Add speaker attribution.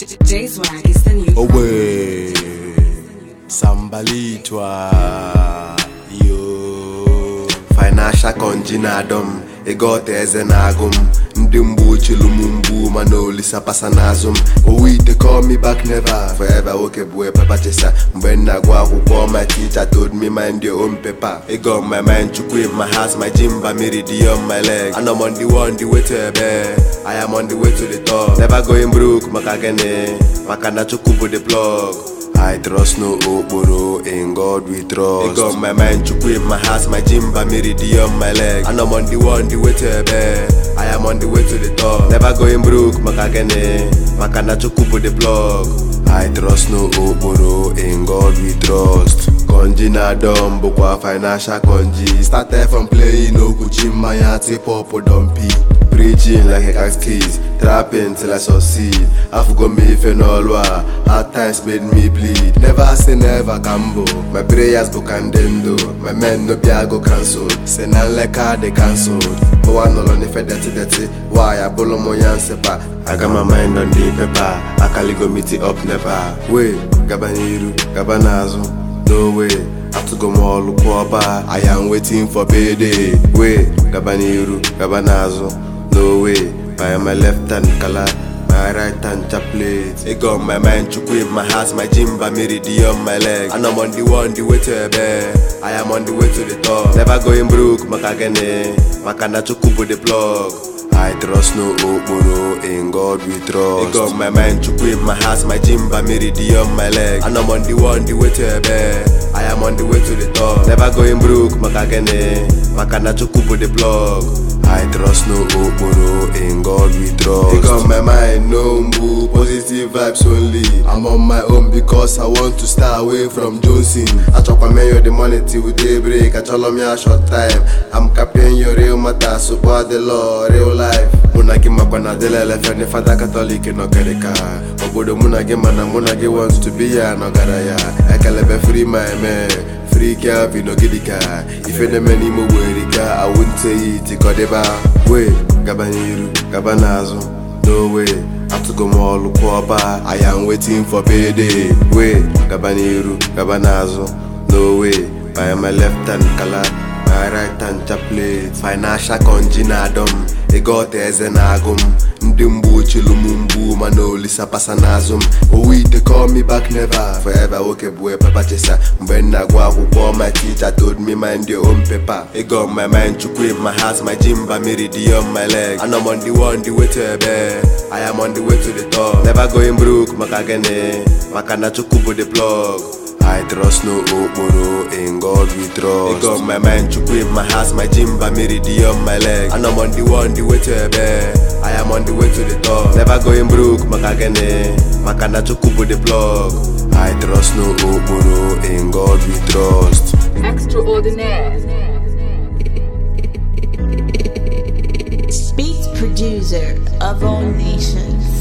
Speaker 1: J-Swag is the new
Speaker 2: Owe Sambalitwa Yo Financial conjinadom Egote eze nagum Ndị mgbu chilumumbu manolisa pasa nazum They call me back never Forever okay boy papa chesa Mben nagwa akwụkwọ my teacher told me mind your own paper It got my mind chukwu in my house My jimba meridian my leg And I'm on the way to ebe I am on the way to the top Never going broke maka gene Maka na chukwu bụ the plug I trust no okporo, in God we trust. It got my mind chukwu in my house, my jimba meridian my leg. And I'm on the way to ebe. I am on the way to the top. Never going broke, maka gene. Maka na chukwu bụ the plug. I trust no okporo, in God we trust. Konji na dom, bukwa financial konji. Started from playing okuchi maya tip up dumpy. Preaching like a cat keys, trapping till I succeed. I forgot me if and all hard times made me bleed. Never say never cambo. My prayers go candendo. My men no biago cancelled. Say none like they cancelled. But one no on if dirty. Why I pull on my yansepa? I got my mind on the paper. I can go meet it up never. Wait, Gabaniru, Gabanazo. No way. I have to go more look I am waiting for payday. Wait, Gabaniru, Gabanazo. No way, by my left hand color, my right hand chaplet. It got my mind chukwu in my house, my jimba meridian my leg. And I'm on the way to ebe. I am on the way to the top. Never going broke, maka gene. Maka na chukwu bụ the plug. I trust no okporo, in God we trust. It got my mind chukwu in my house, my jimba meridian my leg. And I'm on the way to ebe. I am on the way to the top. Never going broke, maka gene. Maka na chukwu bụ the plug. I trust no okporo, in God we trust. It got my mind, no mbu, positive vibes only. I'm on my own because I want to stay away from Johnson. I chop a mayo the money till daybreak. I tell me a short time. I'm capping your real matter, support the law, real life. Munagi makwana delele fene fada Catholic no kereka. Obodo munagi mana munagi wants to be ya no garaya. Ekelebe free my man. Free girl, no gidika. If any many more werika, I wouldn't say it. Kodeba, wait, Gabaniru, Gabanazo. No way, I have to go more look I am waiting for payday. Wait, Gabaniru, Gabanazo. No way, by my left hand color, my right hand chaplet. Financial conjinadom. Egote eze nagum. Ndị mgbu chilumumbu manolisa pasa nazum. They call me back never. Forever okay boy papa chesa. Mben nagwa akwụkwọ my teacher told me mind your own paper. It got my mind chukwu in my house, my jimba meridian my leg. And I'm on the way to ebe. I am on the way to the top. Never going broke, maka gene. Maka na chukwu bụ the plug. I trust no okporo, in God we trust. It got my mind chukwu in my house, my jimba meridian my leg. And I'm on the way to ebe. I am on the way to the top. Never going broke, maka gene. Maka na chukwu bụ the plug. I trust no okporo, in God we trust.
Speaker 3: Extraordinaire.
Speaker 4: Beat producer of all nations.